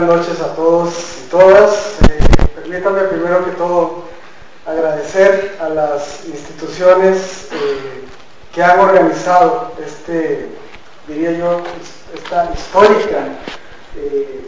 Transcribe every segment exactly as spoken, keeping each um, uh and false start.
buenas noches a todos y todas. Eh, permítanme primero que todo agradecer a las instituciones eh, que han organizado este, diría yo, esta histórica eh,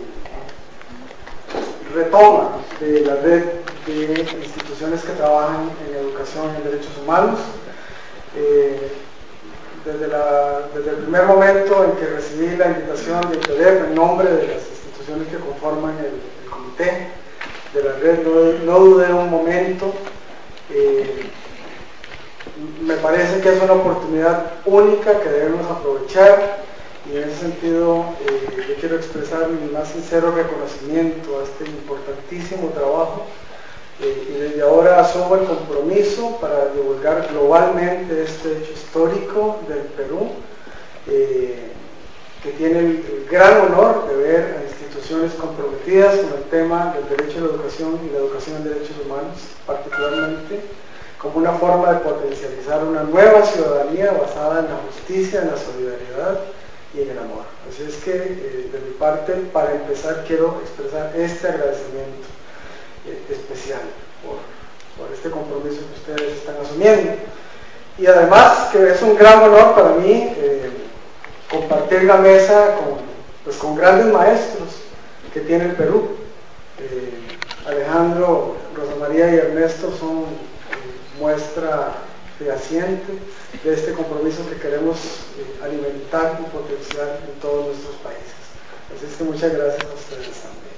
retoma de la red de instituciones que trabajan en educación y en derechos humanos. Eh, desde, la, desde el primer momento en que recibí la invitación de I P E D E F en nombre de las instituciones que conforman el, el comité de la red, no, no dudé un momento. Eh, me parece que es una oportunidad única que debemos aprovechar, y en ese sentido eh, yo quiero expresar mi más sincero reconocimiento a este importantísimo trabajo, eh, y desde ahora asumo el compromiso para divulgar globalmente este hecho histórico del Perú, eh, que tiene el, el gran honor de ver a instituciones comprometidas con el tema del derecho a la educación y la educación en derechos humanos, particularmente como una forma de potencializar una nueva ciudadanía basada en la justicia, en la solidaridad y en el amor. Así es que eh, de mi parte, para empezar, quiero expresar este agradecimiento eh, especial por, por este compromiso que ustedes están asumiendo, y además que es un gran honor para mí eh, compartir la mesa con, pues, con grandes maestros que tiene el Perú. eh, Alejandro, Rosa María y Ernesto son muestra fehaciente de este compromiso que queremos eh, alimentar y potenciar en todos nuestros países. Así es que muchas gracias a ustedes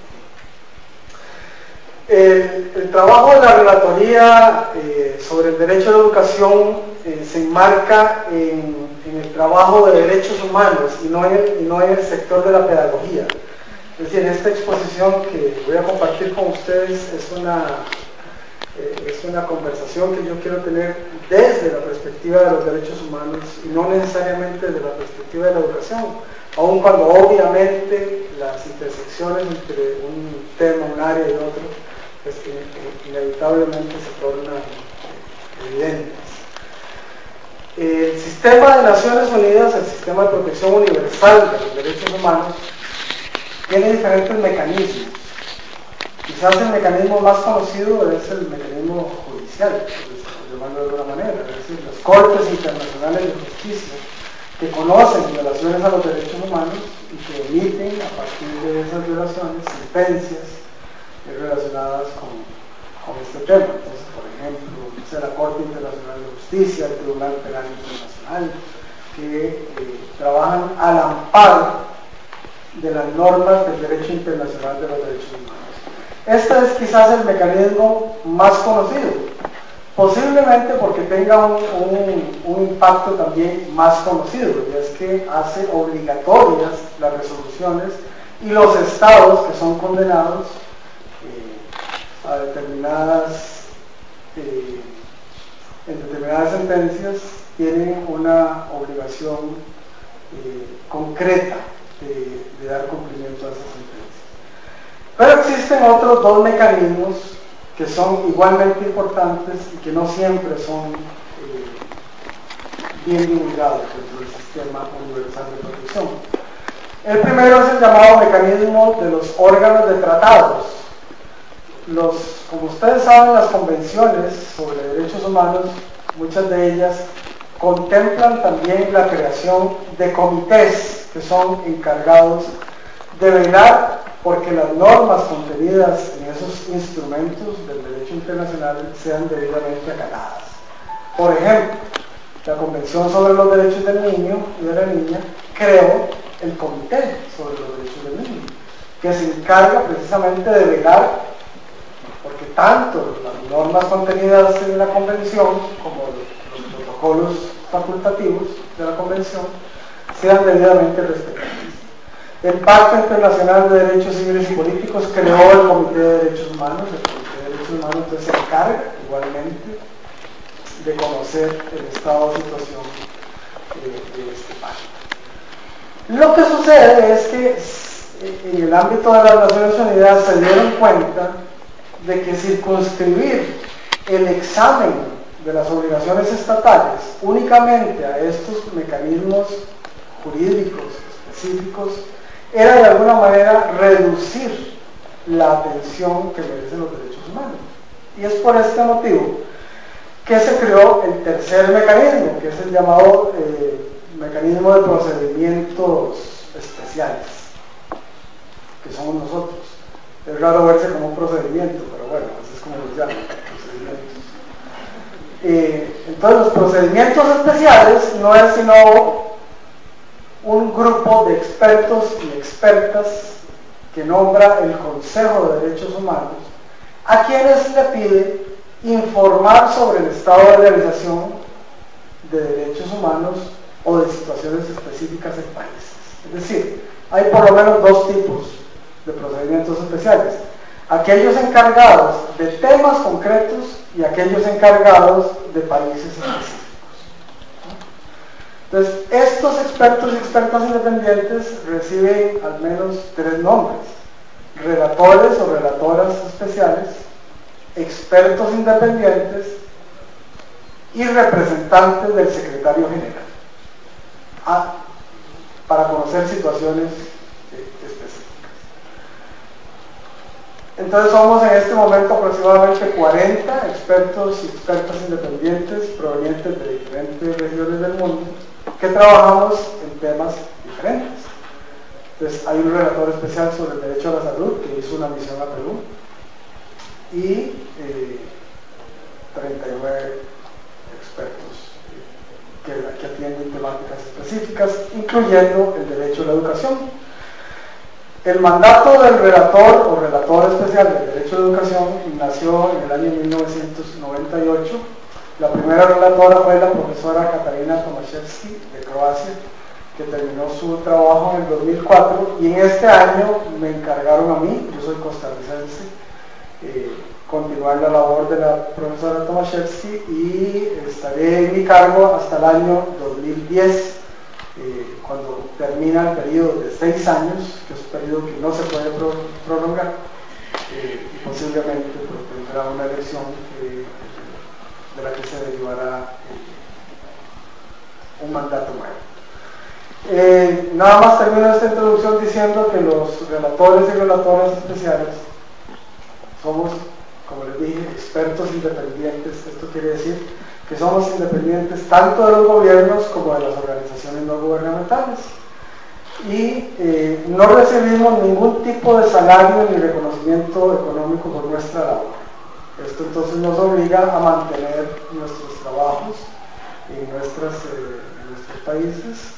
también. El, el trabajo de la relatoría eh, sobre el derecho a la educación eh, se enmarca en, en el trabajo de derechos humanos y no, en el, y no en el sector de la pedagogía. Es decir, esta exposición que voy a compartir con ustedes es una Eh, es una conversación que yo quiero tener desde la perspectiva de los derechos humanos y no necesariamente desde la perspectiva de la educación, aun cuando obviamente las intersecciones entre un tema, un área y otro, pues, inevitablemente se tornan evidentes. El sistema de Naciones Unidas, el sistema de protección universal de los derechos humanos, tiene diferentes mecanismos. Quizás el mecanismo más conocido es el mecanismo judicial, por llamarlo de alguna manera, es decir, las Cortes Internacionales de Justicia, que conocen violaciones a los derechos humanos y que emiten a partir de esas violaciones sentencias relacionadas con, con este tema. Entonces, por ejemplo, la Corte Internacional de Justicia, el Tribunal Penal Internacional, que eh, trabajan al amparo de las normas del derecho internacional de los derechos humanos. Este es quizás el mecanismo más conocido, posiblemente porque tenga un, un, un impacto también más conocido, y es que hace obligatorias las resoluciones, y los estados que son condenados eh, a determinadas, eh, en determinadas sentencias tienen una obligación eh, concreta de, de dar cumplimiento a esas sentencias. Pero existen otros dos mecanismos que son igualmente importantes y que no siempre son eh, bien divulgados dentro del sistema universal de protección. El primero es el llamado mecanismo de los órganos de tratados. Los, como ustedes saben, las convenciones sobre derechos humanos, muchas de ellas contemplan también la creación de comités que son encargados de velar porque las normas contenidas en esos instrumentos del derecho internacional sean debidamente acatadas. Por ejemplo, la Convención sobre los Derechos del Niño y de la Niña creó el Comité sobre los Derechos del Niño, que se encarga precisamente de velar porque tanto las normas contenidas en la Convención como los protocolos facultativos de la Convención sean debidamente respetados. El Pacto Internacional de Derechos Civiles y Políticos creó el Comité de Derechos Humanos. El Comité de Derechos Humanos entonces se encarga igualmente de conocer el estado de situación de, de este pacto. Lo que sucede es que en el ámbito de las Naciones Unidas se dieron cuenta de que circunscribir el examen de las obligaciones estatales únicamente a estos mecanismos jurídicos específicos era de alguna manera reducir la atención que merecen los derechos humanos. Y es por este motivo que se creó el tercer mecanismo, que es el llamado eh, mecanismo de procedimientos especiales, que somos nosotros. Es raro verse como un procedimiento, pero bueno, así es como los llaman, procedimientos. Eh, entonces los procedimientos especiales no es sino un grupo de expertos y expertas que nombra el Consejo de Derechos Humanos, a quienes le pide informar sobre el estado de realización de derechos humanos o de situaciones específicas en países. Es decir, hay por lo menos dos tipos de procedimientos especiales: aquellos encargados de temas concretos y aquellos encargados de países específicos. Entonces, estos expertos y expertas independientes reciben al menos tres nombres: relatores o relatoras especiales, expertos independientes y representantes del secretario general, a, para conocer situaciones eh, específicas. Entonces somos en este momento aproximadamente cuarenta expertos y expertas independientes provenientes de diferentes regiones del mundo que trabajamos en temas diferentes. Entonces hay un relator especial sobre el derecho a la salud que hizo una misión a Perú, y eh, treinta y nueve expertos que, que atienden temáticas específicas, incluyendo el derecho a la educación. El mandato del relator o relator especial del derecho a la educación nació en el año mil novecientos noventa y ocho. La primera relatora fue la profesora Katarina Tomaszewski de Croacia, que terminó su trabajo en el dos mil cuatro, y en este año me encargaron a mí, yo soy costarricense, eh, continuar la labor de la profesora Tomaszewski, y estaré en mi cargo hasta el año dos mil diez, eh, cuando termina el periodo de seis años, que es un periodo que no se puede pro prolongar, eh, y posiblemente pues, tendrá una elección eh, de la que se derivará eh, un mandato nuevo. Eh, nada más termino esta introducción diciendo que los relatores y relatoras especiales somos, como les dije, expertos independientes. Esto quiere decir que somos independientes tanto de los gobiernos como de las organizaciones no gubernamentales, y eh, no recibimos ningún tipo de salario ni reconocimiento económico por nuestra labor. Esto entonces nos obliga a mantener nuestros trabajos en, nuestras, eh, en nuestros países.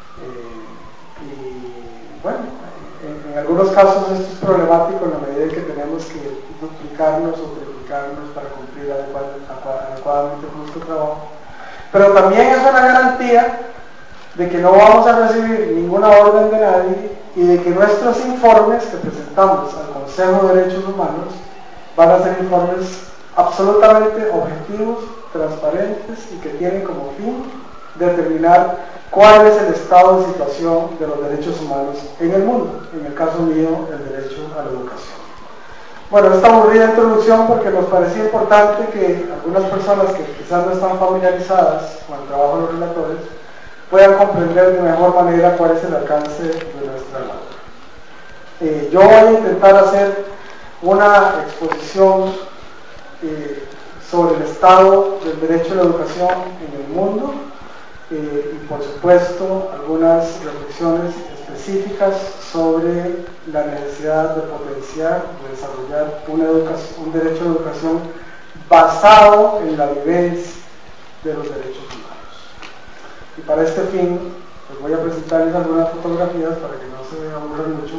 Eh, y bueno, en, en algunos casos esto es problemático en la medida en que tenemos que duplicarnos o triplicarnos para cumplir adecuad, adecuadamente con nuestro trabajo, pero también es una garantía de que no vamos a recibir ninguna orden de nadie y de que nuestros informes que presentamos al Consejo de Derechos Humanos van a ser informes absolutamente objetivos, transparentes y que tienen como fin determinar cuál es el estado de situación de los derechos humanos en el mundo, en el caso mío, el derecho a la educación. Bueno, esta aburrida introducción porque nos parecía importante que algunas personas que quizás no están familiarizadas con el trabajo de los relatores puedan comprender de mejor manera cuál es el alcance de nuestra labor. Eh, yo voy a intentar hacer una exposición eh, sobre el estado del derecho a la educación en el mundo, eh, y por supuesto algunas reflexiones específicas sobre la necesidad de potenciar, de desarrollar una educación, un derecho a la educación basado en la vivencia de los derechos humanos. Y para este fin, les voy a presentarles algunas fotografías para que no se aburran mucho,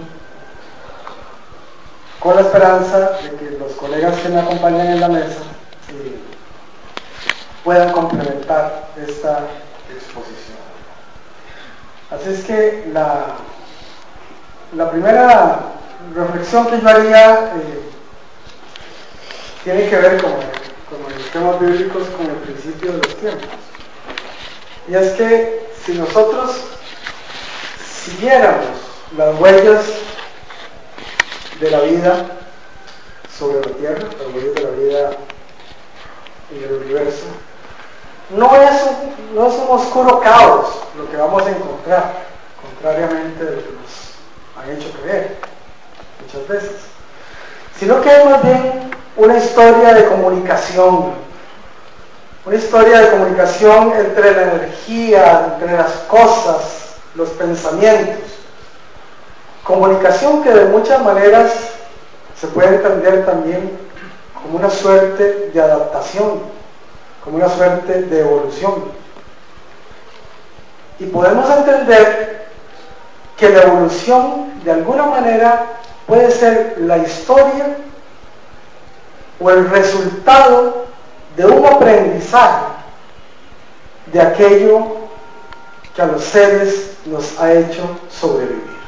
con la esperanza de que los colegas que me acompañan en la mesa eh, puedan complementar esta exposición. Así es que la, la primera reflexión que yo haría eh, tiene que ver con, con los temas bíblicos, con el principio de los tiempos. Y es que si nosotros siguiéramos las huellas de la vida sobre la tierra, las huellas de la vida en el universo, no es, un, no es un oscuro caos lo que vamos a encontrar, contrariamente de lo que nos han hecho creer muchas veces, sino que es más bien una historia de comunicación, una historia de comunicación entre la energía, entre las cosas, los pensamientos, comunicación que de muchas maneras se puede entender también como una suerte de adaptación, como una suerte de evolución. Y podemos entender que la evolución de alguna manera puede ser la historia o el resultado de un aprendizaje de aquello que a los seres nos ha hecho sobrevivir.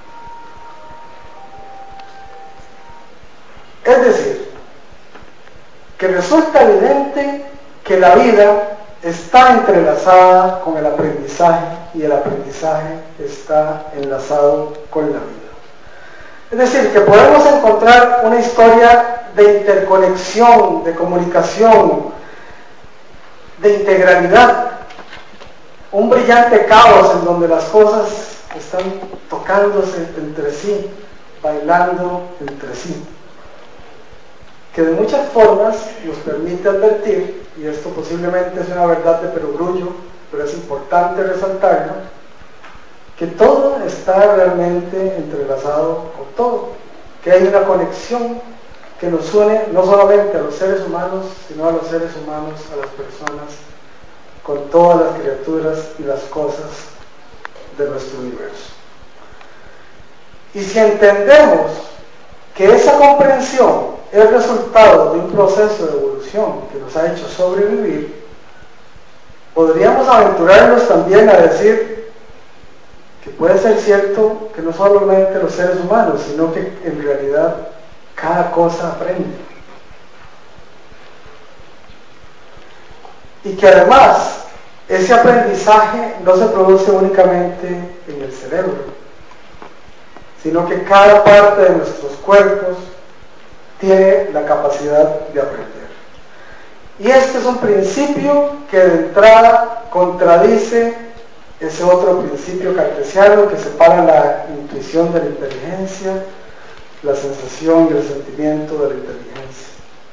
Es decir, que resulta evidente que la vida está entrelazada con el aprendizaje y el aprendizaje está enlazado con la vida. Es decir, que podemos encontrar una historia de interconexión, de comunicación, de integralidad, un brillante caos en donde las cosas están tocándose entre sí, bailando entre sí, que de muchas formas nos permite advertir, y esto posiblemente es una verdad de perogrullo, pero es importante resaltarlo, que todo está realmente entrelazado con todo, que hay una conexión que nos une no solamente a los seres humanos, sino a los seres humanos, a las personas, con todas las criaturas y las cosas de nuestro universo. Y si entendemos que esa comprensión es resultado de un proceso de evolución que nos ha hecho sobrevivir, podríamos aventurarnos también a decir que puede ser cierto que no solamente los seres humanos, sino que en realidad cada cosa aprende. Y que además ese aprendizaje no se produce únicamente en el cerebro, sino que cada parte de nuestros cuerpos tiene la capacidad de aprender. Y este es un principio que de entrada contradice ese otro principio cartesiano que separa la intuición de la inteligencia, la sensación y el sentimiento de la inteligencia.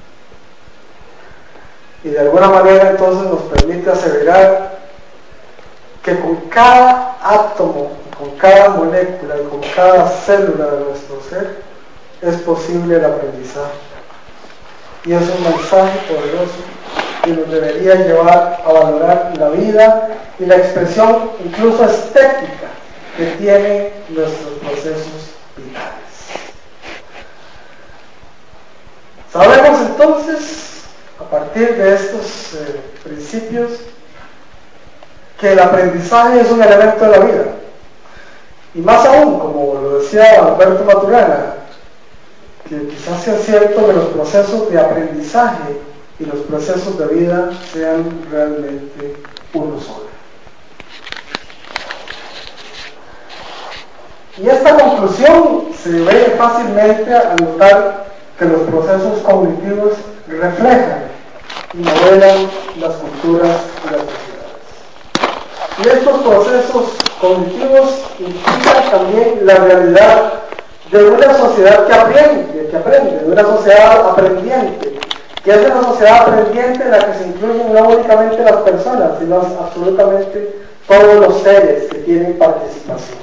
Y de alguna manera entonces nos permite aseverar que con cada átomo, con cada molécula y con cada célula de nuestro ser es posible el aprendizaje. Y es un mensaje poderoso que nos debería llevar a valorar la vida y la expresión incluso estética que tienen nuestros procesos vitales. Sabemos entonces, a partir de estos eh, principios, que el aprendizaje es un elemento de la vida. Y más aún, como lo decía Alberto Maturana, que quizás sea cierto que los procesos de aprendizaje y los procesos de vida sean realmente uno solo. Y esta conclusión se ve fácilmente al notar que los procesos cognitivos reflejan y modelan las culturas y las sociedades. Y estos procesos cognitivos implican también la realidad de una sociedad que aprende, que aprende, de una sociedad aprendiente, que es una sociedad aprendiente en la que se incluyen no únicamente las personas, sino absolutamente todos los seres que tienen participación.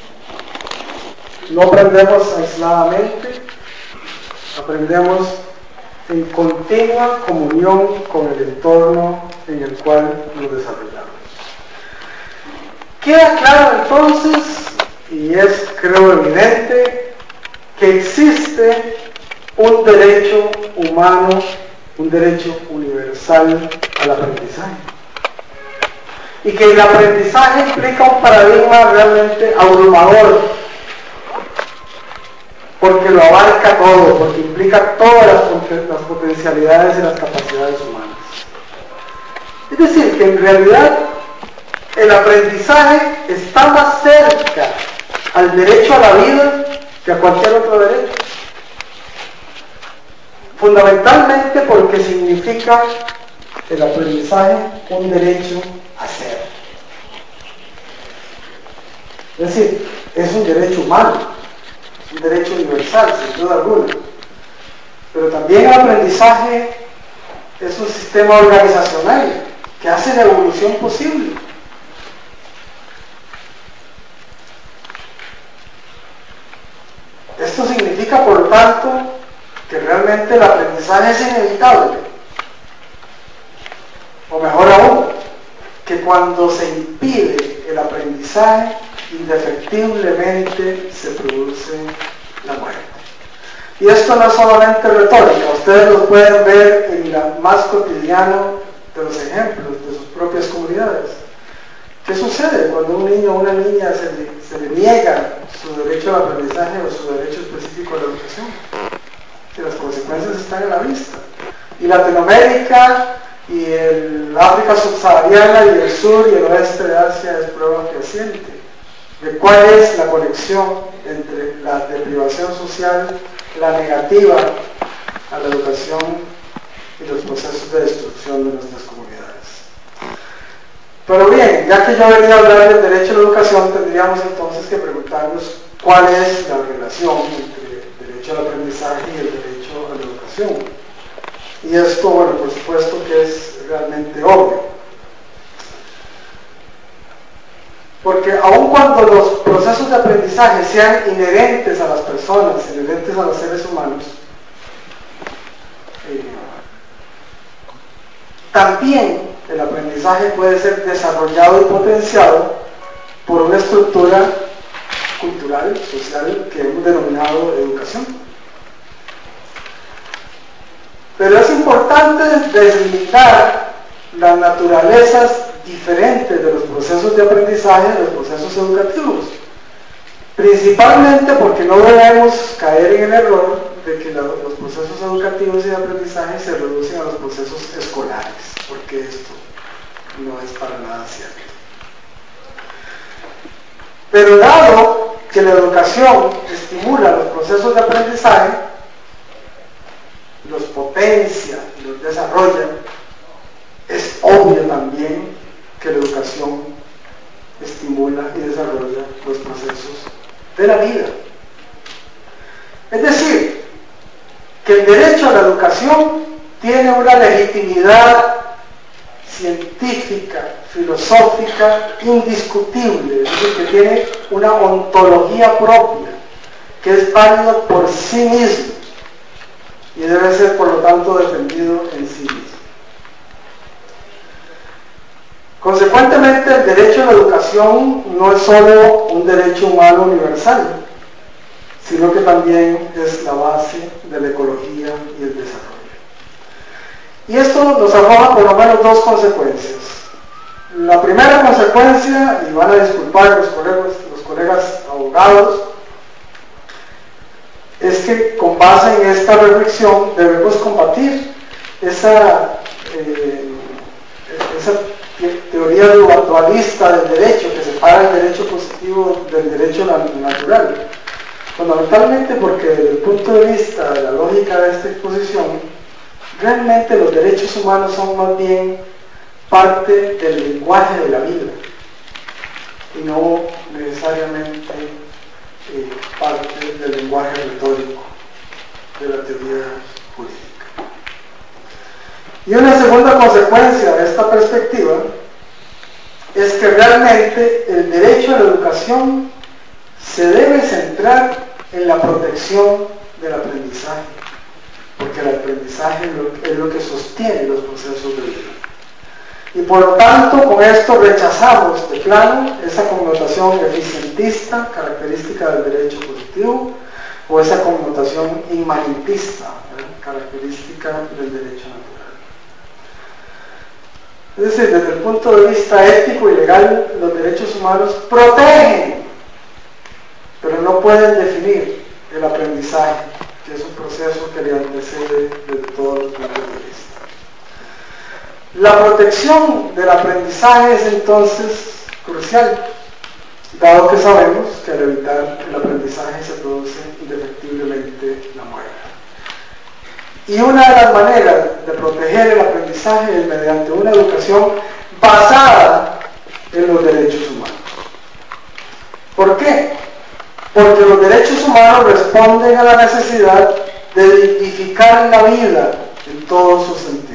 No aprendemos aisladamente, aprendemos en continua comunión con el entorno en el cual nos desarrollamos. Queda claro entonces, y es creo evidente, que existe un derecho humano, un derecho universal al aprendizaje. Y que el aprendizaje implica un paradigma realmente abrumador, porque lo abarca todo, porque implica todas las, las potencialidades y las capacidades humanas. Es decir, que en realidad el aprendizaje está más cerca al derecho a la vida que a cualquier otro derecho. Fundamentalmente porque significa el aprendizaje un derecho a ser. Es decir, es un derecho humano. un derecho universal, sin duda alguna. Pero también el aprendizaje es un sistema organizacional que hace la evolución posible. Esto significa, por lo tanto, que realmente el aprendizaje es inevitable. O mejor aún, que cuando se impide el aprendizaje, indefectiblemente se produce la muerte. Y esto no es solamente retórica, ustedes lo pueden ver en la más cotidiano de los ejemplos de sus propias comunidades. ¿Qué sucede cuando un niño o una niña se le, se le niega su derecho al aprendizaje o su derecho específico a la educación? Que las consecuencias están a la vista. Y Latinoamérica y el África subsahariana y el sur y el oeste de Asia es prueba fehaciente de cuál es la conexión entre la deprivación social, la negativa a la educación y los procesos de destrucción de nuestras comunidades. Pero bien, ya que yo venía a hablar del derecho a la educación, tendríamos entonces que preguntarnos cuál es la relación entre el derecho al aprendizaje y el derecho a la educación. Y esto, bueno, por supuesto que es realmente obvio. Porque aun cuando los procesos de aprendizaje sean inherentes a las personas, inherentes a los seres humanos, eh, también el aprendizaje puede ser desarrollado y potenciado por una estructura cultural, social, que hemos denominado educación. Pero es importante deslindar las naturalezas diferentes de los procesos de aprendizaje, de los procesos educativos, principalmente porque no debemos caer en el error de que la, los procesos educativos y de aprendizaje se reducen a los procesos escolares, porque esto no es para nada cierto. Pero dado que la educación estimula los procesos de aprendizaje, los potencia y los desarrolla, es obvio también que la educación estimula y desarrolla los procesos de la vida. Es decir, que el derecho a la educación tiene una legitimidad científica, filosófica, indiscutible, es decir, que tiene una ontología propia, que es válido por sí mismo y debe ser, por lo tanto, defendido en sí mismo. Consecuentemente, el derecho a la educación no es solo un derecho humano universal, sino que también es la base de la ecología y el desarrollo. Y esto nos arroja por lo menos dos consecuencias. La primera consecuencia, y van a disculpar los colegas, los colegas abogados, es que con base en esta reflexión debemos combatir esa, eh, esa teoría dualista del derecho que separa el derecho positivo del derecho natural, fundamentalmente porque desde el punto de vista de la lógica de esta exposición, realmente los derechos humanos son más bien parte del lenguaje de la vida y no necesariamente eh, parte del lenguaje retórico de la teoría jurídica. Y una segunda consecuencia de esta perspectiva es que realmente el derecho a la educación se debe centrar en la protección del aprendizaje, porque el aprendizaje es lo que sostiene los procesos de vida. Y por lo tanto, con esto rechazamos de plano esa connotación eficientista, característica del derecho positivo, o esa connotación inmanentista, ¿eh? característica del derecho natural. Es decir, desde el punto de vista ético y legal, los derechos humanos protegen, pero no pueden definir el aprendizaje, que es un proceso que le antecede desde todos los puntos de vista. La protección del aprendizaje es entonces crucial, dado que sabemos que al evitar el aprendizaje se produce indefectiblemente la muerte. Y una de las maneras de proteger el aprendizaje es mediante una educación basada en los derechos humanos. ¿Por qué? porque los derechos humanos responden a la necesidad de dignificar la vida en todos sus sentidos.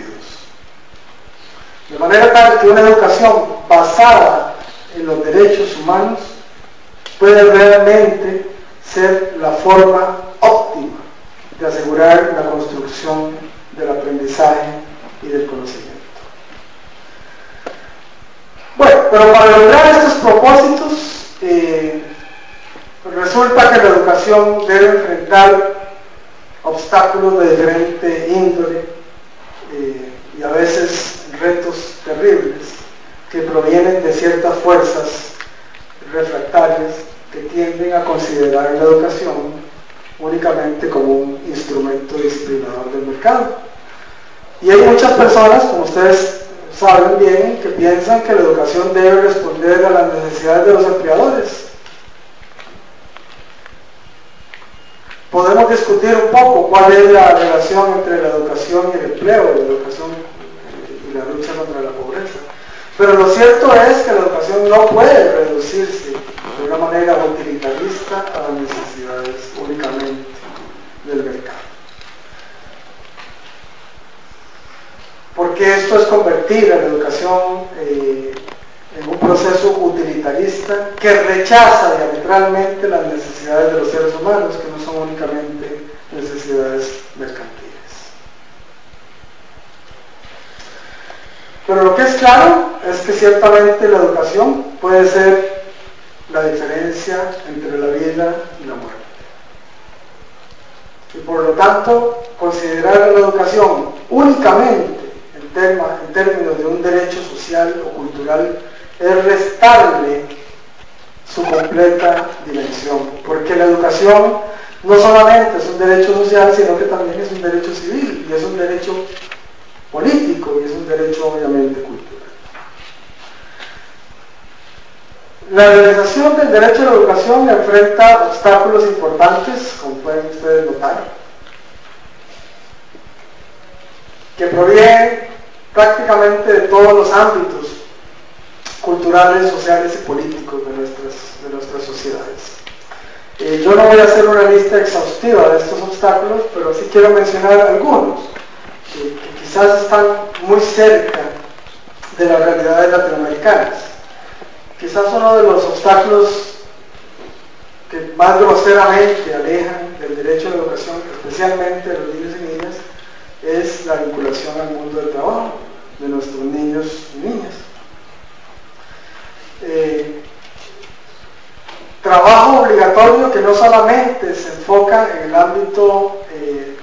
De manera tal que una educación basada en los derechos humanos puede realmente ser la forma óptima de asegurar la construcción del aprendizaje y del conocimiento. Bueno, pero para lograr estos propósitos, eh, resulta que la educación debe enfrentar obstáculos de diferente índole eh, y a veces retos terribles que provienen de ciertas fuerzas refractarias que tienden a considerar la educación únicamente como un instrumento disciplinador del mercado. Y hay muchas personas, como ustedes saben bien, que piensan que la educación debe responder a las necesidades de los empleadores. Podemos discutir un poco cuál es la relación entre la educación y el empleo, la educación y la lucha contra la pobreza. Pero lo cierto es que la educación no puede reducirse de una manera utilitarista a las necesidades únicamente del mercado. Porque esto es convertir a la educación eh, en un proceso utilitarista que rechaza diametralmente las necesidades de los seres humanos, que no son únicamente necesidades mercantiles. Pero lo que es claro es que ciertamente la educación puede ser la diferencia entre la vida y la muerte. Y por lo tanto, considerar la educación únicamente en, tema, en términos de un derecho social o cultural es restarle su completa dimensión, porque la educación no solamente es un derecho social, sino que también es un derecho civil, y es un derecho político, y es un derecho obviamente cultural. La realización del derecho a la educación enfrenta obstáculos importantes, como pueden ustedes notar, que provienen prácticamente de todos los ámbitos culturales, sociales y políticos de nuestras, de nuestras sociedades. Eh, yo no voy a hacer una lista exhaustiva de estos obstáculos, pero sí quiero mencionar algunos que, que quizás están muy cerca de las realidades latinoamericanas. Quizás uno de los obstáculos que más groseramente alejan del derecho a la educación, especialmente de los niños y niñas, es la vinculación al mundo del trabajo de nuestros niños y niñas. Eh, trabajo obligatorio que no solamente se enfoca en el ámbito eh,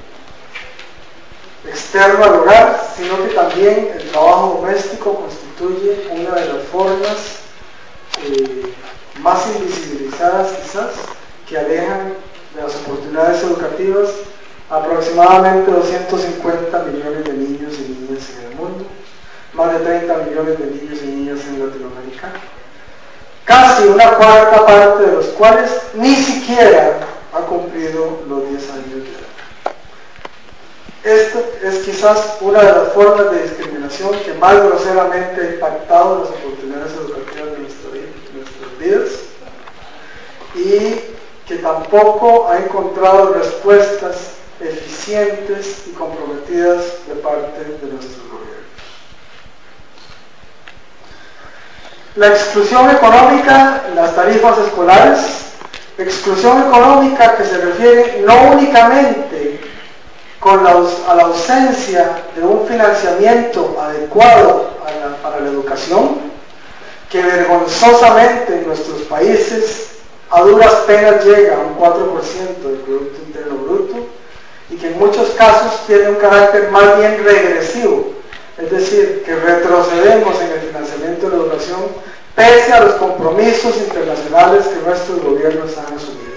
externo al hogar, sino que también el trabajo doméstico constituye una de las formas eh, más invisibilizadas quizás que alejan de las oportunidades educativas aproximadamente doscientos cincuenta millones de niños y niñas en el mundo, más de treinta millones de niños y niñas en Latinoamérica, casi una cuarta parte de los cuales ni siquiera ha cumplido los diez años de edad. Esta es quizás una de las formas de discriminación que más groseramente ha impactado las oportunidades educativas de nuestra vida, de nuestras vidas, y que tampoco ha encontrado respuestas eficientes y comprometidas de parte de nuestros gobiernos. La exclusión económica en las tarifas escolares, exclusión económica que se refiere no únicamente con la, a la ausencia de un financiamiento adecuado a la, para la educación, que vergonzosamente en nuestros países a duras penas llega a un cuatro por ciento del Producto Interno Bruto, y que en muchos casos tiene un carácter más bien regresivo, es decir, que retrocedemos en el financiamiento de la educación pese a los compromisos internacionales que nuestros gobiernos han asumido.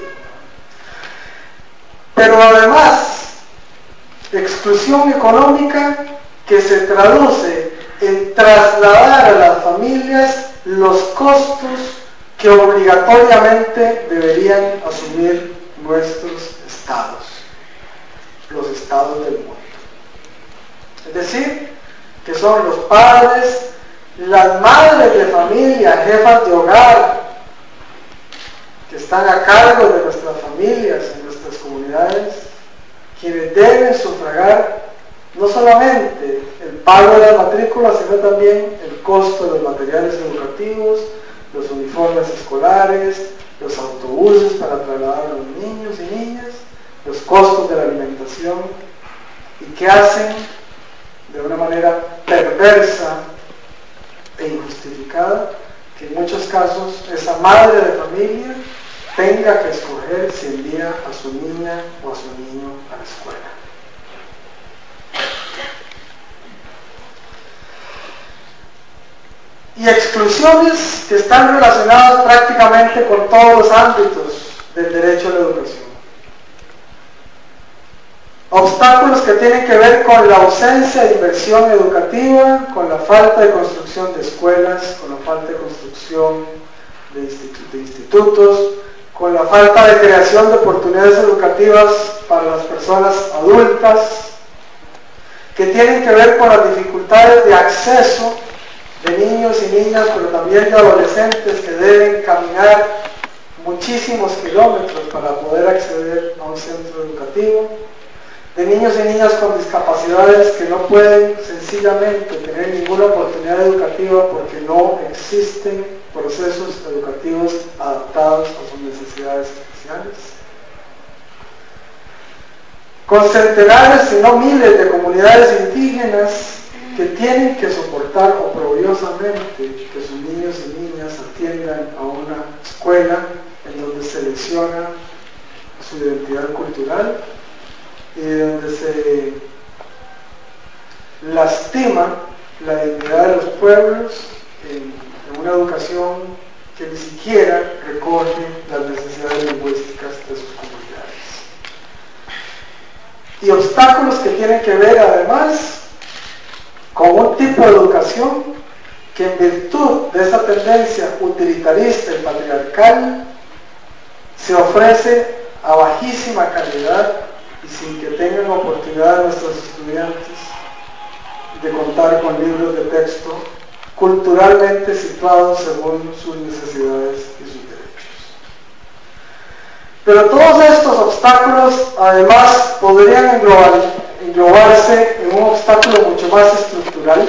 Pero además, exclusión económica que se traduce en trasladar a las familias los costos que obligatoriamente deberían asumir nuestros estados, los estados del mundo. Es decir, que son los padres, las madres de familia, jefas de hogar, que que están a cargo de nuestras familias, en nuestras comunidades, quienes deben sufragar no solamente el pago de las matrículas, sino también el costo de los materiales educativos, los uniformes escolares, los autobuses para trasladar a los niños y niñas, los costos de la alimentación, y que hacen de una manera perversa e injustificada que en muchos casos esa madre de familia tenga que escoger si envía a su niña o a su niño a la escuela. Y exclusiones que están relacionadas prácticamente con todos los ámbitos del derecho a la educación. Obstáculos que tienen que ver con la ausencia de inversión educativa, con la falta de construcción de escuelas, con la falta de construcción de, institu- de institutos, con la falta de creación de oportunidades educativas para las personas adultas, que tienen que ver con las dificultades de acceso de niños y niñas, pero también de adolescentes que deben caminar muchísimos kilómetros para poder acceder a un centro educativo, de niños y niñas con discapacidades que no pueden sencillamente tener ninguna oportunidad educativa porque no existen procesos educativos adaptados a sus necesidades especiales. Con centenares, si no miles, de comunidades indígenas que tienen que soportar oprobiosamente que sus niños y niñas atiendan a una escuela en donde se lesiona su identidad cultural y donde se lastima la dignidad de los pueblos en, en una educación que ni siquiera recoge las necesidades lingüísticas de sus comunidades. Y obstáculos que tienen que ver además con un tipo de educación que en virtud de esa tendencia utilitarista y patriarcal se ofrece a bajísima calidad y sin que tengan oportunidad nuestros estudiantes de contar con libros de texto culturalmente situados según sus necesidades y sus derechos. Pero todos estos obstáculos además podrían englobar, englobarse en un obstáculo mucho más estructural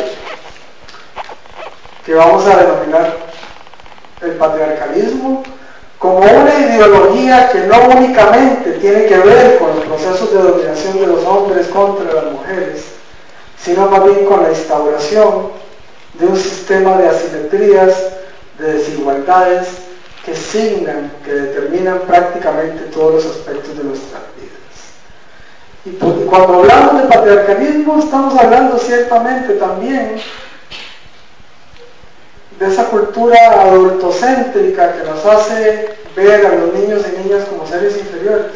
que vamos a denominar el patriarcalismo, como una ideología que no únicamente tiene que ver con los procesos de dominación de los hombres contra las mujeres, sino más bien con la instauración de un sistema de asimetrías, de desigualdades que signan, que determinan prácticamente todos los aspectos de nuestras vidas. Y, y cuando hablamos de patriarcalismo estamos hablando ciertamente también de esa cultura adultocéntrica que nos hace ver a los niños y niñas como seres inferiores.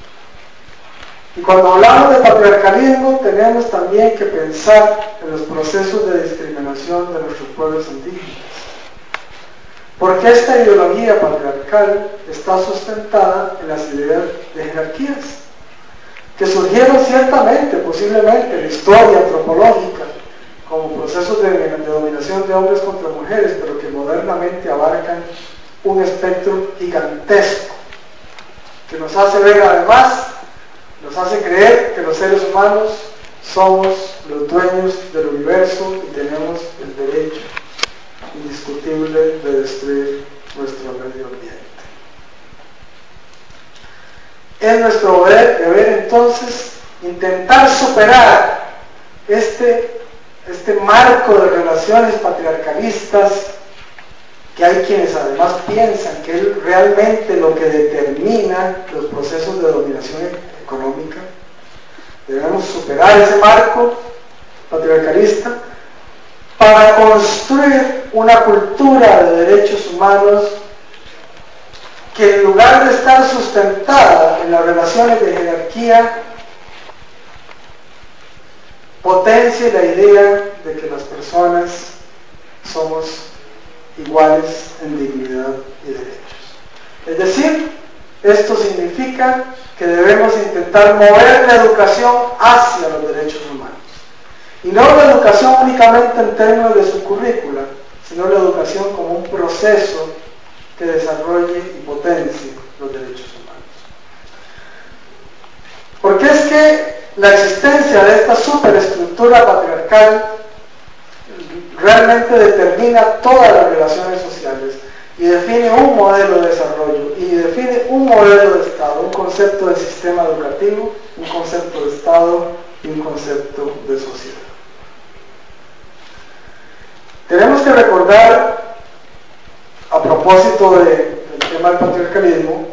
Y cuando hablamos de patriarcalismo tenemos también que pensar en los procesos de discriminación de nuestros pueblos indígenas. Porque esta ideología patriarcal está sustentada en las ideas de jerarquías, que surgieron ciertamente, posiblemente, en la historia antropológica, como procesos de, de dominación de hombres contra mujeres, pero que modernamente abarcan un espectro gigantesco, que nos hace ver además, nos hace creer que los seres humanos somos los dueños del universo y tenemos el derecho indiscutible de destruir nuestro medio ambiente. Es nuestro deber, deber entonces intentar superar este este marco de relaciones patriarcalistas, que hay quienes además piensan que es realmente lo que determina los procesos de dominación económica. Debemos superar ese marco patriarcalista para construir una cultura de derechos humanos que, en lugar de estar sustentada en las relaciones de jerarquía, potencie la idea de que las personas somos iguales en dignidad y derechos. Es decir, esto significa que debemos intentar mover la educación hacia los derechos humanos. Y no la educación únicamente en términos de su currícula, sino la educación como un proceso que desarrolle y potencie los derechos humanos. Porque es que la existencia de esta superestructura patriarcal realmente determina todas las relaciones sociales y define un modelo de desarrollo y define un modelo de Estado, un concepto de sistema educativo, un concepto de Estado y un concepto de sociedad. Tenemos que recordar, a propósito de, del tema del patriarcalismo,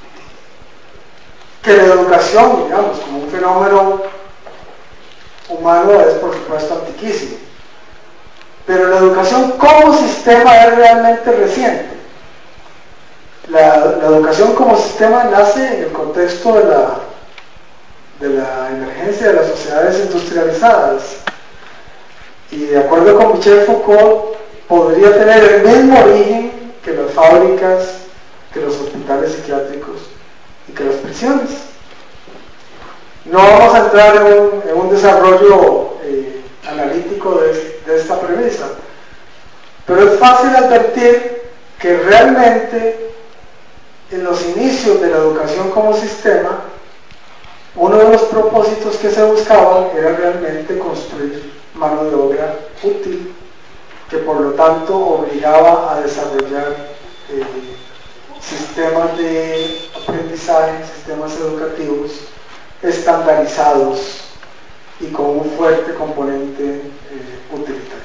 que la educación, digamos, como un fenómeno humano es por supuesto antiquísimo, pero la educación como sistema es realmente reciente. La, la educación como sistema nace en el contexto de la, de la emergencia de las sociedades industrializadas, y de acuerdo con Michel Foucault podría tener el mismo origen que las fábricas, que los hospitales psiquiátricos y que las prisiones. No vamos a entrar en un, en un desarrollo eh, analítico de, de esta premisa, pero es fácil advertir que realmente en los inicios de la educación como sistema, uno de los propósitos que se buscaban era realmente construir mano de obra útil, que por lo tanto obligaba a desarrollar eh, sistemas de aprendizaje, sistemas educativos estandarizados y con un fuerte componente eh, utilitarista.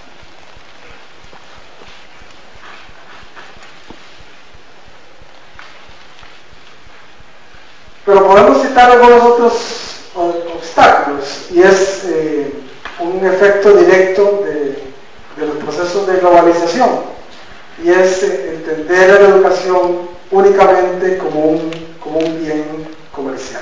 Pero podemos citar algunos otros obstáculos, y es eh, un efecto directo de, de los procesos de globalización, y es eh, entender a la educación únicamente como un, como un bien comercial.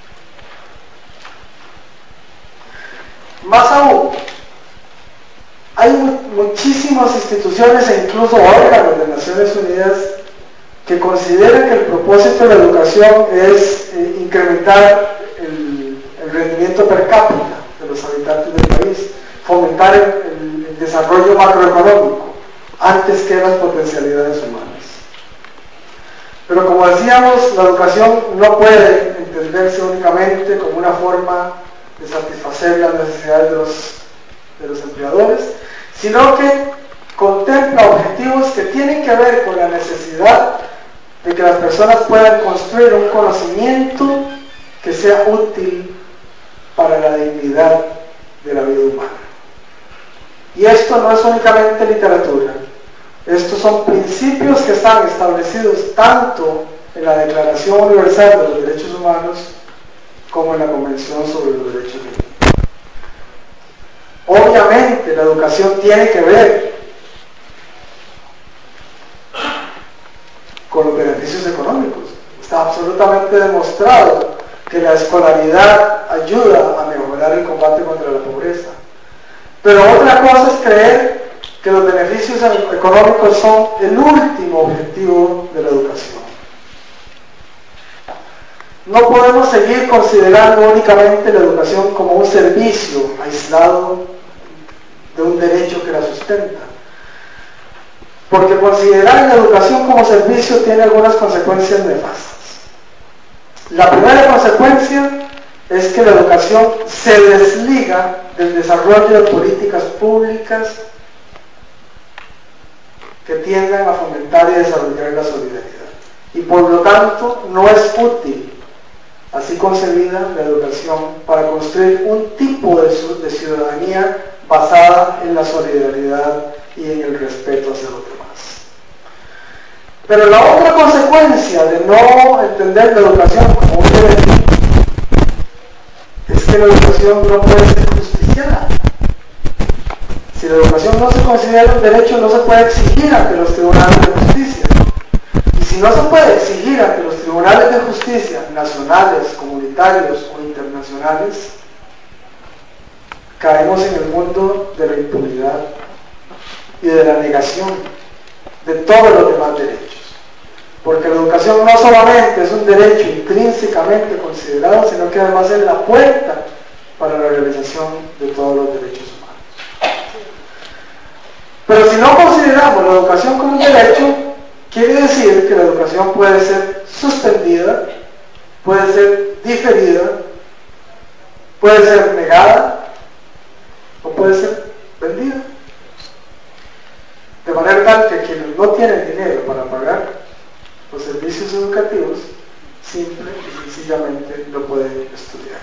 Más aún, hay muchísimas instituciones e incluso órganos de Naciones Unidas que consideran que el propósito de la educación es eh, incrementar el, el rendimiento per cápita de los habitantes del país, fomentar el, el, el desarrollo macroeconómico antes que las potencialidades humanas. Pero como decíamos, la educación no puede entenderse únicamente como una forma de satisfacer las necesidades de los, de los empleadores, sino que contempla objetivos que tienen que ver con la necesidad de que las personas puedan construir un conocimiento que sea útil para la dignidad de la vida humana. Y esto no es únicamente literatura, estos son principios que están establecidos tanto en la Declaración Universal de los Derechos Humanos como en la Convención sobre los Derechos Humanos. Obviamente la educación tiene que ver con los beneficios económicos. Está absolutamente demostrado que la escolaridad ayuda a mejorar el combate contra la pobreza. Pero otra cosa es creer que los beneficios económicos son el último objetivo de la educación. No podemos seguir considerando únicamente la educación como un servicio aislado de un derecho que la sustenta, porque considerar la educación como servicio tiene algunas consecuencias nefastas. La primera consecuencia es que la educación se desliga del desarrollo de políticas públicas que tiendan a fomentar y desarrollar la solidaridad, y por lo tanto no es útil así concebida la educación para construir un tipo de, de ciudadanía basada en la solidaridad y en el respeto hacia los demás. Pero la otra consecuencia de no entender la educación como un derecho es que la educación no puede ser justiciada. Si la educación no se considera un derecho, no se puede exigir ante los tribunales de justicia. Y si no se puede exigir ante los tribunales de justicia nacionales, comunitarios o internacionales, caemos en el mundo de la impunidad y de la negación de todos los demás derechos. Porque la educación no solamente es un derecho intrínsecamente considerado, sino que además es la puerta para la realización de todos los derechos humanos. Pero si no consideramos la educación como un derecho, Quiere decir que la educación puede ser suspendida, puede ser diferida, puede ser negada o puede ser vendida. De manera tal que quienes no tienen dinero para pagar los servicios educativos, simple y sencillamente no pueden estudiar.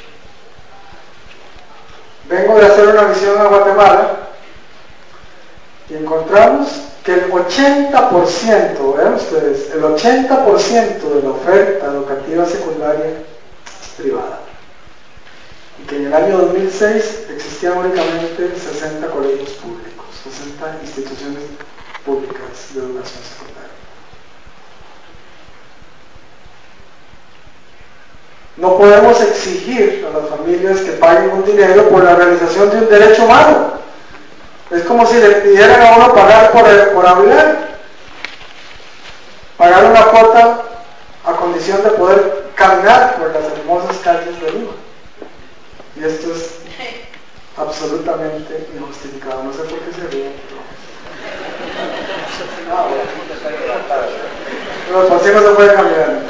Vengo de hacer una visita a Guatemala y encontramos que el ochenta por ciento, vean ustedes, el ochenta por ciento de la oferta educativa secundaria es privada. Y que en el año dos mil seis existían únicamente sesenta colegios públicos, sesenta instituciones públicas de educación secundaria. No podemos exigir a las familias que paguen un dinero por la realización de un derecho humano. Es como si le pidieran a uno pagar por, el, por hablar, pagar una cuota a condición de poder caminar por las hermosas calles de Lima. Y esto es absolutamente injustificado. No sé por qué se ríen, pero... Ah, bueno. Pues así no se puede caminar.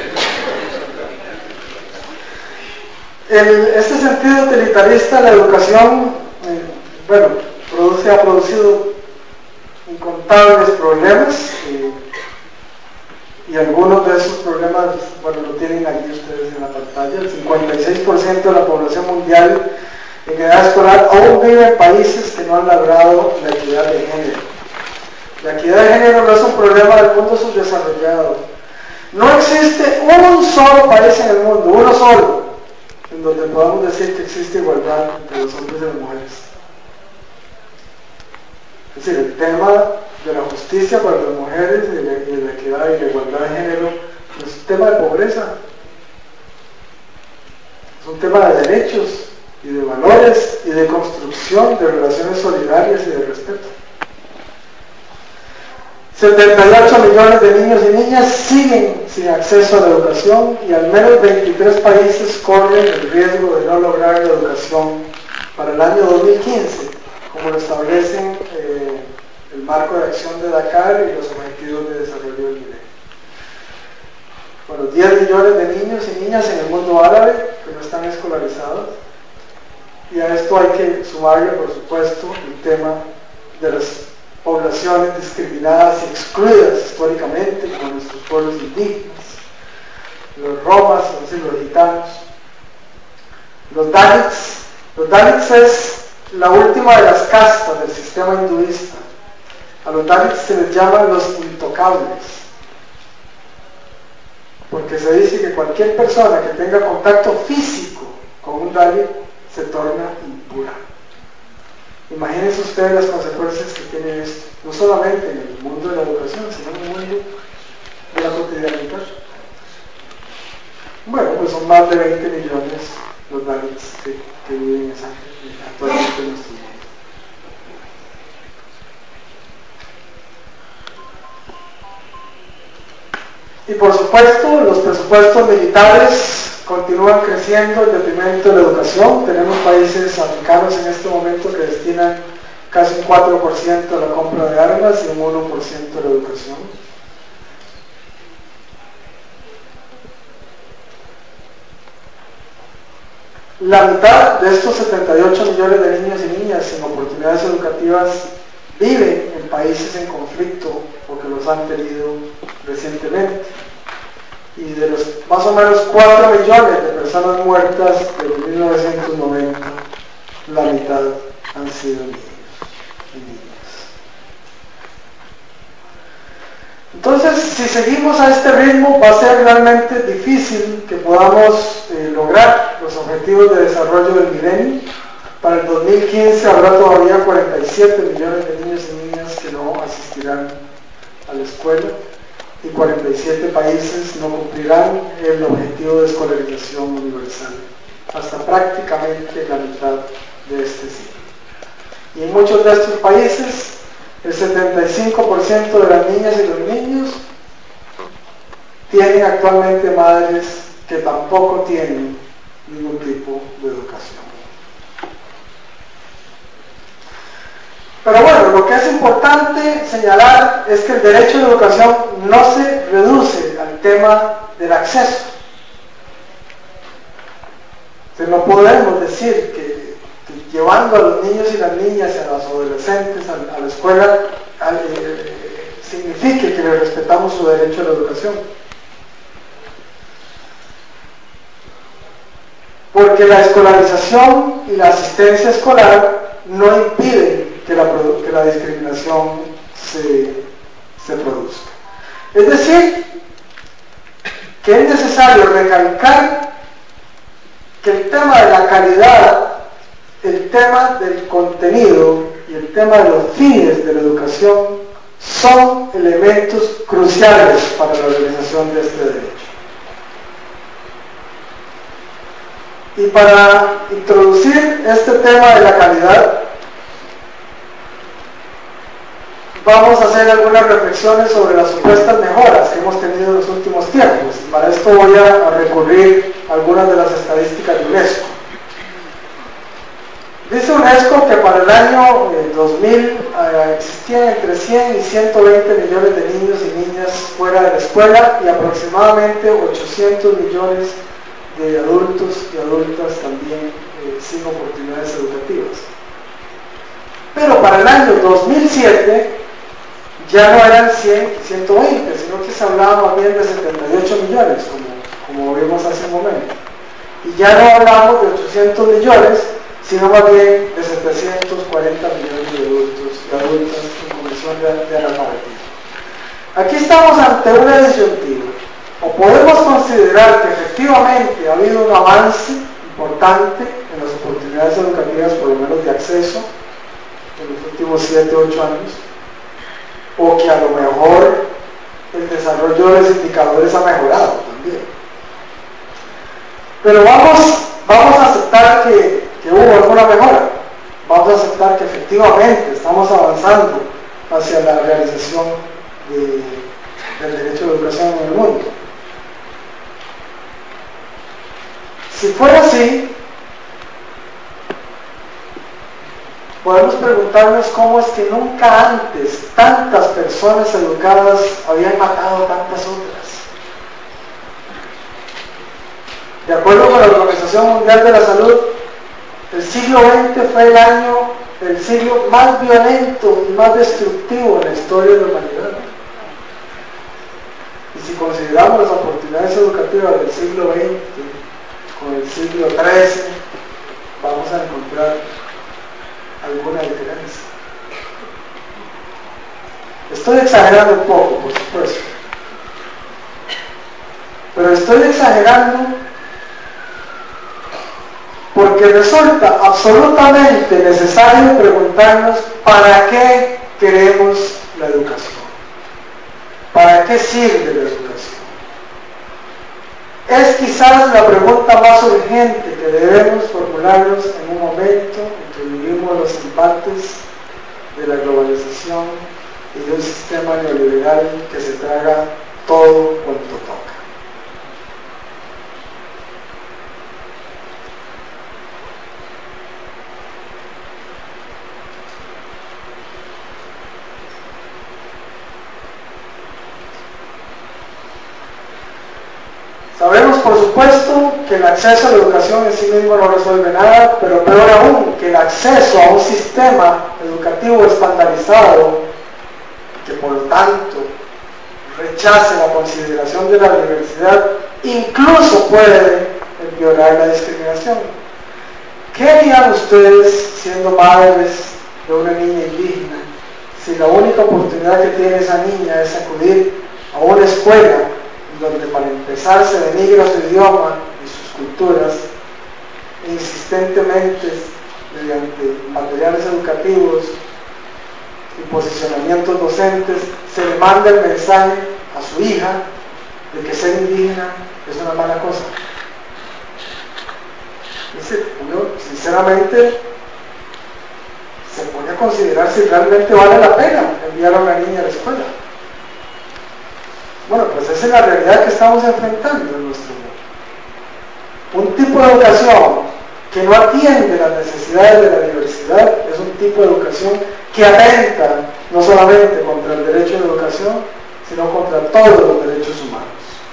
En este sentido utilitarista, la educación, eh, bueno, produce, ha producido incontables problemas eh, y algunos de esos problemas, bueno, lo tienen aquí ustedes en la pantalla. El cincuenta y seis por ciento de la población mundial en edad escolar aún vive en países que no han logrado la equidad de género. La equidad de género no es un problema del mundo subdesarrollado. No existe un solo país en el mundo, uno solo, en donde podamos decir que existe igualdad entre los hombres y las mujeres. Es decir, el tema de la justicia para las mujeres y de la, y de la equidad y la igualdad de género no es un tema de pobreza, es un tema de derechos y de valores y de construcción de relaciones solidarias y de respeto. setenta y ocho millones de niños y niñas siguen sin acceso a la educación y al menos veintitrés países corren el riesgo de no lograr la educación para el año dos mil quince, como lo establecen eh, el marco de acción de Dakar y los objetivos de desarrollo del milenio. Bueno, diez millones de niños y niñas en el mundo árabe que no están escolarizados, y a esto hay que sumarle, por supuesto, el tema de las poblaciones discriminadas y excluidas históricamente, como nuestros pueblos indígenas, los romas, es decir, los gitanos, los dalits. Los dalits es la última de las castas del sistema hinduista. A los dalits se les llama los intocables, porque se dice que cualquier persona que tenga contacto físico con un dalit se torna impura. Imagínense ustedes las consecuencias que tiene esto, no solamente en el mundo de la educación, sino en el mundo de la cotidianidad. Bueno, pues son más de veinte millones los dalits que, que viven esa, actualmente en nuestro mundo. Y por supuesto, los presupuestos militares continúan creciendo en detrimento de la educación. Tenemos países africanos en este momento que destinan casi un cuatro por ciento a la compra de armas y un uno por ciento a la educación. La mitad de estos setenta y ocho millones de niños y niñas sin oportunidades educativas viven en países en conflicto porque los han tenido recientemente. Y de los más o menos cuatro millones de personas muertas desde mil novecientos noventa, la mitad han sido niños y niñas. Entonces, si seguimos a este ritmo, va a ser realmente difícil que podamos eh, lograr los objetivos de desarrollo del milenio. Para el dos mil quince habrá todavía cuarenta y siete millones de niños y niñas que no asistirán a la escuela, y cuarenta y siete países no cumplirán el objetivo de escolarización universal hasta prácticamente la mitad de este siglo. Y en muchos de estos países, el setenta y cinco por ciento de las niñas y los niños tienen actualmente madres que tampoco tienen ningún tipo de educación. Pero bueno, lo que es importante señalar es que el derecho a la educación no se reduce al tema del acceso. O sea, no podemos decir que, que llevando a los niños y las niñas y a los adolescentes a, a la escuela a, eh, signifique que le respetamos su derecho a la educación. Porque la escolarización y la asistencia escolar no impiden que la, que la discriminación se, se produzca. Es decir, que es necesario recalcar que el tema de la calidad, el tema del contenido y el tema de los fines de la educación son elementos cruciales para la realización de este derecho. Y para introducir este tema de la calidad, vamos a hacer algunas reflexiones sobre las supuestas mejoras que hemos tenido en los últimos tiempos. Y para esto voy a recurrir a algunas de las estadísticas de UNESCO. Dice UNESCO que para el año eh, dos mil eh, existían entre cien y ciento veinte millones de niños y niñas fuera de la escuela y aproximadamente ochocientos millones de adultos y adultas también eh, sin oportunidades educativas. Pero para el año dos mil siete ya no eran cien y ciento veinte, sino que se hablaba más bien de setenta y ocho millones, como, como vimos hace un momento. Y ya no hablamos de ochocientos millones, sino más bien de setecientos cuarenta millones de adultos y adultas en condición de, de analfabetismo. Aquí estamos ante una disyuntiva. O podemos considerar que efectivamente ha habido un avance importante en las oportunidades educativas, por lo menos de acceso, en los últimos siete u ocho años, o que a lo mejor el desarrollo de los indicadores ha mejorado también. Pero vamos, vamos a aceptar que, que hubo alguna mejora. Vamos a aceptar que efectivamente estamos avanzando hacia la realización de, del derecho a la educación en el mundo. Si fuera así, podemos preguntarnos cómo es que nunca antes tantas personas educadas habían matado a tantas otras. De acuerdo con la Organización Mundial de la Salud, el siglo veinte fue el año, el siglo más violento y más destructivo en la historia de la humanidad. Y si consideramos las oportunidades educativas del siglo veinte con el siglo trece, vamos a encontrar alguna diferencia. Estoy exagerando un poco, por supuesto, pero estoy exagerando porque resulta absolutamente necesario preguntarnos para qué queremos la educación, para qué sirve la educación. Es quizás la pregunta más urgente que debemos formularnos en un momento en que vivimos los embates de la globalización y de un sistema neoliberal que se traga todo cuanto toca. Sabemos, por supuesto, que el acceso a la educación en sí mismo no resuelve nada, pero peor aún, que el acceso a un sistema educativo estandarizado, que por lo tanto rechace la consideración de la diversidad, incluso puede empeorar la discriminación. ¿Qué harían ustedes, siendo madres de una niña indígena, si la única oportunidad que tiene esa niña es acudir a una escuela donde para empezar se denigra su idioma y sus culturas, e insistentemente mediante materiales educativos y posicionamientos docentes se le manda el mensaje a su hija de que ser indígena es una mala cosa? Dice, uno sinceramente se pone a considerar si realmente vale la pena enviar a una niña a la escuela. Bueno, pues esa es la realidad que estamos enfrentando en nuestro mundo. Un tipo de educación que no atiende las necesidades de la diversidad, es un tipo de educación que atenta no solamente contra el derecho a la educación, sino contra todos los derechos humanos.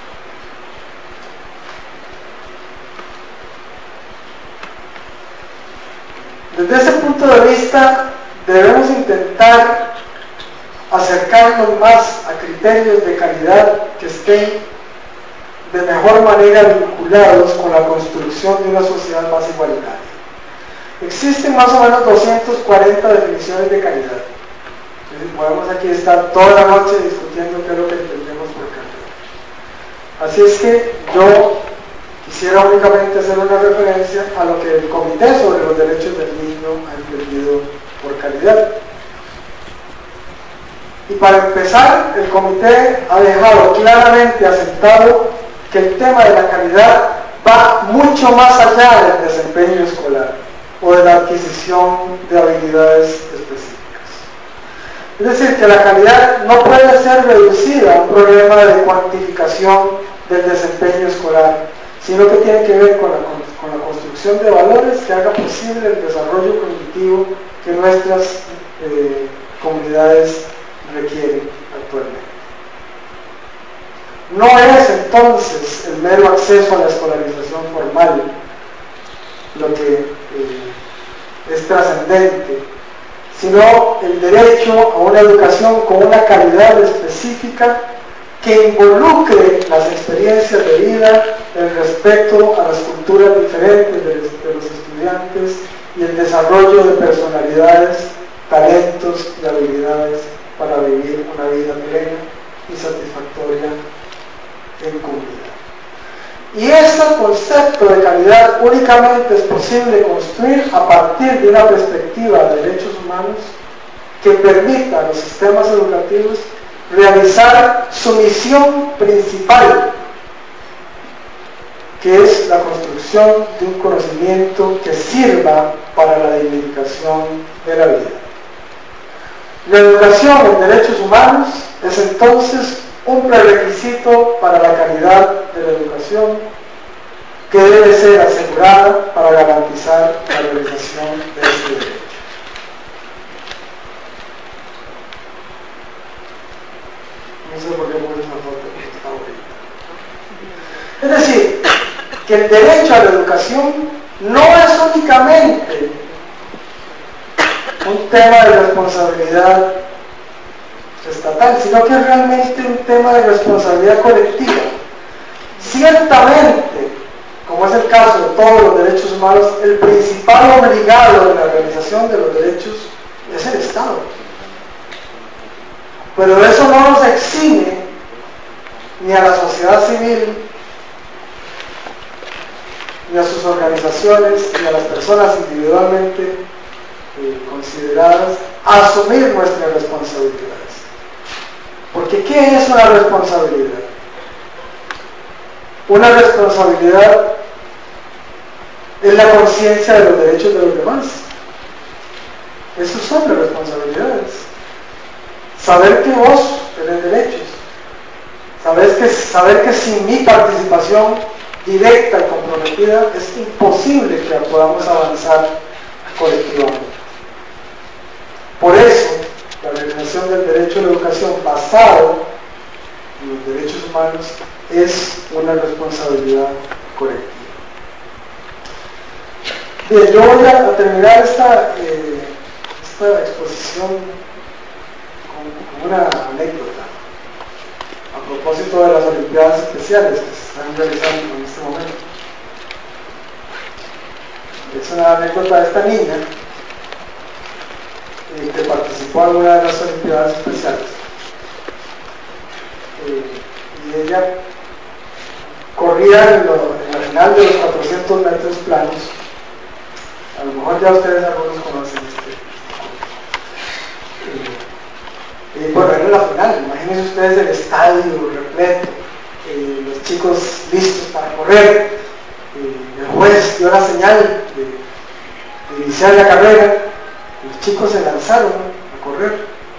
Desde ese punto de vista, debemos intentar acercarnos más a criterios de calidad que estén de mejor manera vinculados con la construcción de una sociedad más igualitaria. Existen más o menos doscientas cuarenta definiciones de calidad. Entonces, podemos aquí estar toda la noche discutiendo qué es lo que entendemos por calidad. Así es que yo quisiera únicamente hacer una referencia a lo que el Comité sobre los Derechos del Niño ha entendido por calidad. Y para empezar, el Comité ha dejado claramente asentado que el tema de la calidad va mucho más allá del desempeño escolar o de la adquisición de habilidades específicas. Es decir, que la calidad no puede ser reducida a un problema de cuantificación del desempeño escolar, sino que tiene que ver con la, con la construcción de valores que haga posible el desarrollo cognitivo que nuestras eh, comunidades requieren actualmente. No es entonces el mero acceso a la escolarización formal lo que eh, es trascendente, sino el derecho a una educación con una calidad específica que involucre las experiencias de vida, el respeto a las culturas diferentes de, de los estudiantes y el desarrollo de personalidades, talentos y habilidades para vivir una vida plena y satisfactoria en comunidad. Y este concepto de calidad únicamente es posible construir a partir de una perspectiva de derechos humanos que permita a los sistemas educativos realizar su misión principal, que es la construcción de un conocimiento que sirva para la dignificación de la vida. La educación en derechos humanos es entonces un prerequisito para la calidad de la educación que debe ser asegurada para garantizar la realización de este derecho. No sé por qué puse esa foto, porque está bonita. Es decir, que el derecho a la educación no es únicamente un tema de responsabilidad estatal, sino que es realmente un tema de responsabilidad colectiva. Ciertamente, como es el caso de todos los derechos humanos, el principal obligado de la realización de los derechos es el Estado. Pero eso no nos exime ni a la sociedad civil, ni a sus organizaciones, ni a las personas individualmente eh, consideradas, a asumir nuestras responsabilidades. Porque ¿qué es una responsabilidad? Una responsabilidad es la conciencia de los derechos de los demás. Esos son las responsabilidades. Saber que vos tenés derechos. Saber que, saber que sin mi participación directa y comprometida es imposible que podamos avanzar colectivamente. Por eso, la realización del derecho a la educación basado en los derechos humanos es una responsabilidad colectiva. Bien, yo voy a, a terminar esta, eh, esta exposición con, con una anécdota a propósito de las Olimpiadas Especiales que se están realizando en este momento. Es una anécdota de esta niña eh, que participó en una de las Olimpiadas Especiales. Eh, y ella corría en, lo, en la final de los cuatrocientos metros planos. A lo mejor ya ustedes algunos conocen este. Eh, eh, bueno, era la final. Imagínense ustedes el estadio repleto, eh, los chicos listos para correr. Eh, el juez dio la señal de, de iniciar la carrera. Los chicos se lanzaron a correr.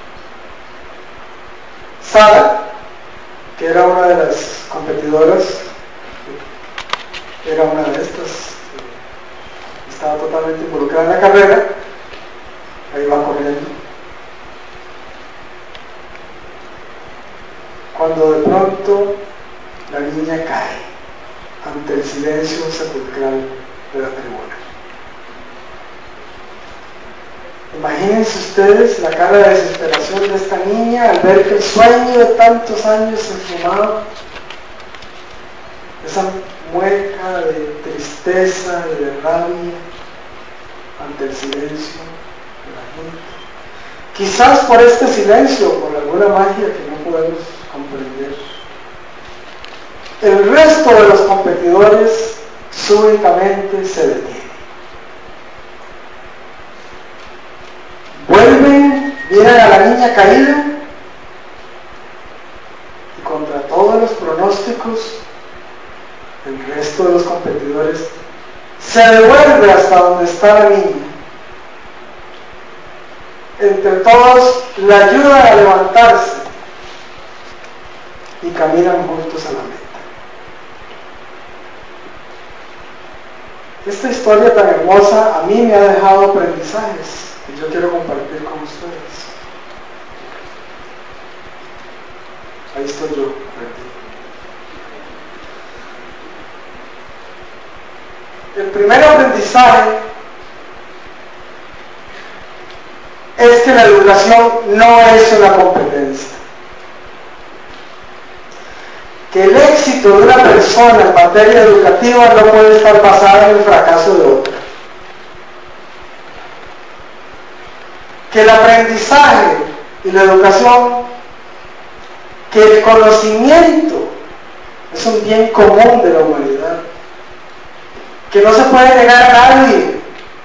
Sara, que era una de las competidoras, era una de estas, estaba totalmente involucrada en la carrera, ahí va corriendo. Cuando de pronto la niña cae ante el silencio sepulcral de la tribuna. Imagínense ustedes la cara de desesperación de esta niña al ver que el sueño de tantos años se esfumaba, esa mueca de tristeza y de rabia ante el silencio de la gente. Quizás por este silencio, por alguna magia que no podemos comprender, el resto de los competidores súbitamente se detienen. Vuelven, miran a la niña caída y contra todos los pronósticos, el resto de los competidores se devuelve hasta donde está la niña. Entre todos la ayudan a levantarse y caminan juntos a la meta. Esta historia tan hermosa a mí me ha dejado aprendizajes que yo quiero compartir con ustedes. Ahí estoy yo, perdido. El primer aprendizaje es que la educación no es una competencia. Que el éxito de una persona en materia educativa no puede estar basado en el fracaso de otra. Que el aprendizaje y la educación, que el conocimiento es un bien común de la humanidad, que no se puede negar a nadie,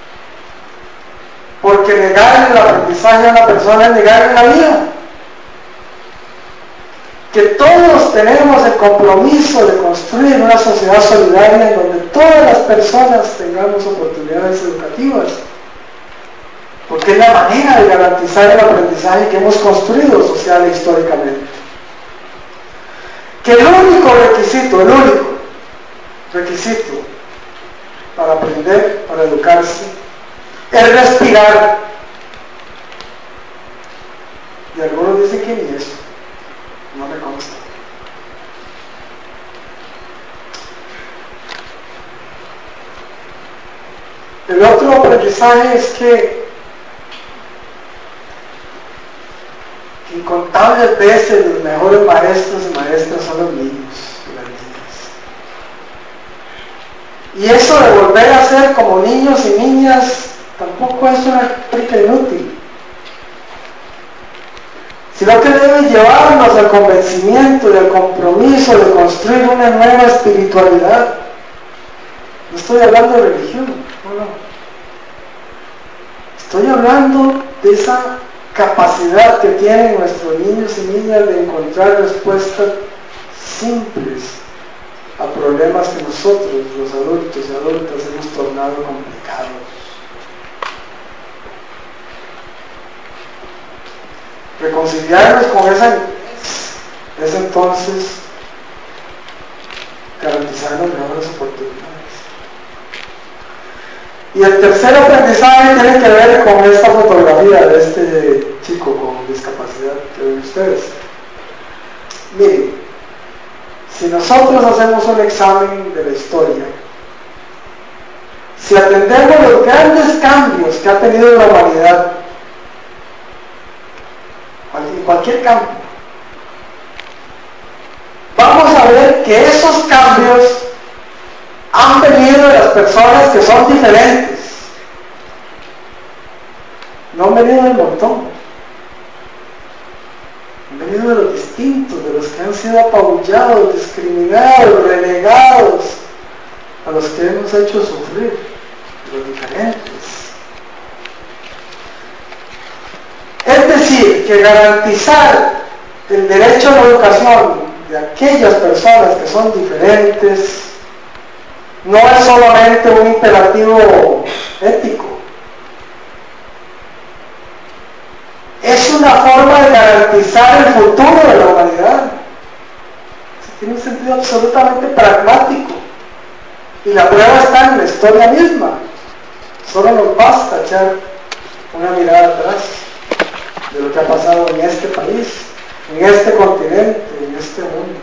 porque negar el aprendizaje a una persona es negar la vida. Que todos tenemos el compromiso de construir una sociedad solidaria en donde todas las personas tengamos oportunidades educativas, porque es la manera de garantizar el aprendizaje que hemos construido social e históricamente. Que el único requisito, el único requisito para aprender, para educarse, es respirar. Y algunos dicen que ni eso, no me consta. El otro aprendizaje es que incontables veces los mejores maestros y maestras son los niños y las niñas. Y eso de volver a ser como niños y niñas tampoco es una práctica inútil, sino que debe llevarnos al convencimiento y al compromiso de construir una nueva espiritualidad. No estoy hablando de religión, no, no. Estoy hablando de esa capacidad que tienen nuestros niños y niñas de encontrar respuestas simples a problemas que nosotros, los adultos y adultas, hemos tornado complicados. Reconciliarnos con esa es entonces garantizarnos mejores oportunidades. Y el tercer aprendizaje tiene que ver con esta fotografía de este chico con discapacidad que ven ustedes. Miren, si nosotros hacemos un examen de la historia, si atendemos los grandes cambios que ha tenido la humanidad, en cualquier campo, vamos a ver que esos cambios han venido de las personas que son diferentes, no han venido del montón, han venido de los distintos, de los que han sido apabullados, discriminados, relegados, a los que hemos hecho sufrir, de los diferentes. Es decir, que garantizar el derecho a la educación de aquellas personas que son diferentes no es solamente un imperativo ético, es una forma de garantizar el futuro de la humanidad. Tiene un sentido absolutamente pragmático y la prueba está en la historia misma. Solo nos basta echar una mirada atrás de lo que ha pasado en este país, en este continente, en este mundo.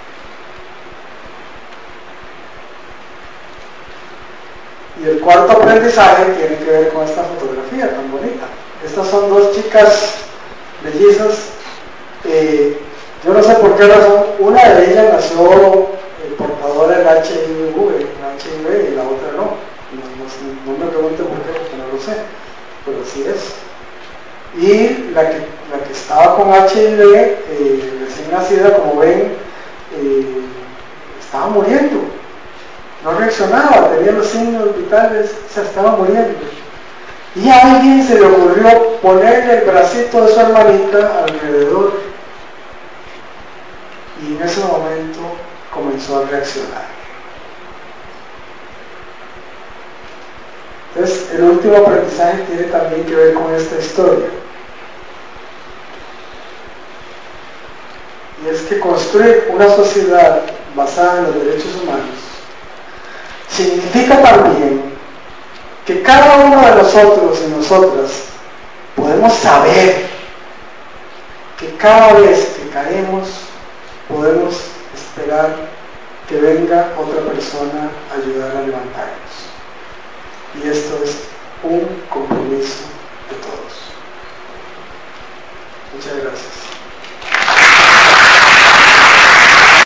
Y el cuarto aprendizaje tiene que ver con esta fotografía tan bonita. Estas son dos chicas bellezas. Eh, yo no sé por qué razón, una de ellas nació eh, portadora del H I V y la otra no. No, no, no me pregunten por qué, porque no lo sé, pero así es. Y la que, la que estaba con H I V, eh, recién nacida, como ven, eh, estaba muriendo. No reaccionaba, tenía los signos vitales, se estaba muriendo. Y a alguien se le ocurrió ponerle el bracito de su hermanita alrededor. Y en ese momento comenzó a reaccionar. Entonces, el último aprendizaje tiene también que ver con esta historia. Y es que construir una sociedad basada en los derechos humanos significa también que cada uno de nosotros y nosotras podemos saber que cada vez que caemos podemos esperar que venga otra persona a ayudar a levantarnos. Y esto es un compromiso